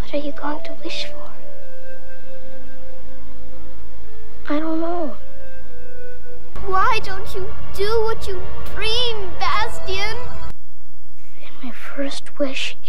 What are you going to wish for? I don't know. Why don't you do what you dream, Bastian? And my first wish